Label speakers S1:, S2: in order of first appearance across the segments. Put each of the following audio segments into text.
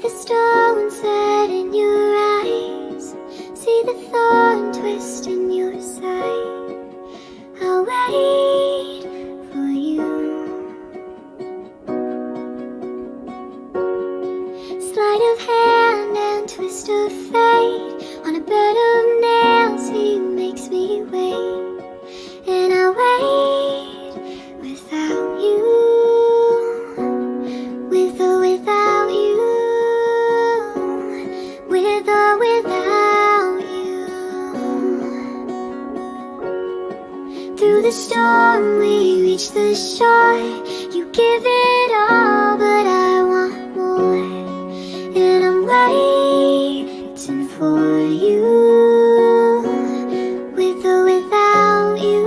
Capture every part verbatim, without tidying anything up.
S1: the stone set in your eyes, see the thorn twist in your side. I'll wait for you. Sleight of hand and twist of fate, on a bed of nails he makes me wait. And I'll wait without you, with or without you, with or without you. Through the storm we reach the shore. You give it all, but I want more. And I'm waiting for you, with or without you,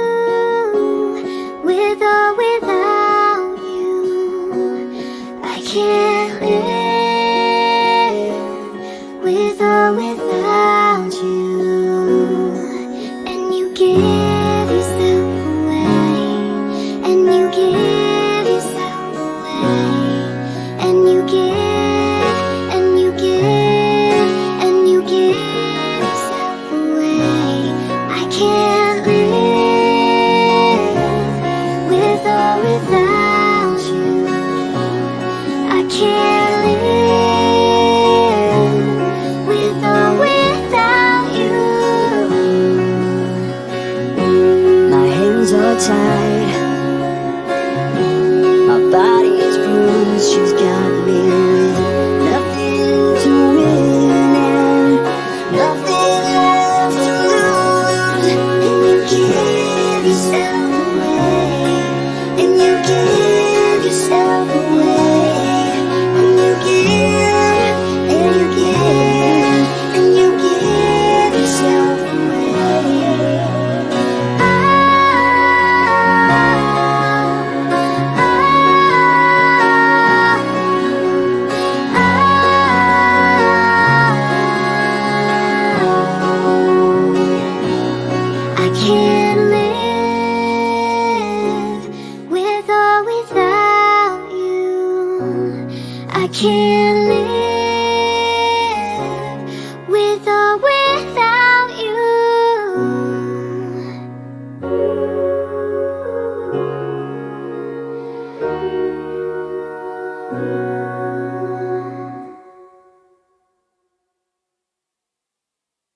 S1: with or without you. I can't live with or without you. And you give yourself away, and you give yourself away, and you give, and you give, and you give yourself away. I can't live with or without you. I can't live with or without you.
S2: My hands are tied, my body is bruised. She's got me with nothing to win and nothing left to lose.
S1: And you give yourself away, and you give yourself away, and you give, and you give, and you give yourself away. Ah, I can't live with or without you. I can't live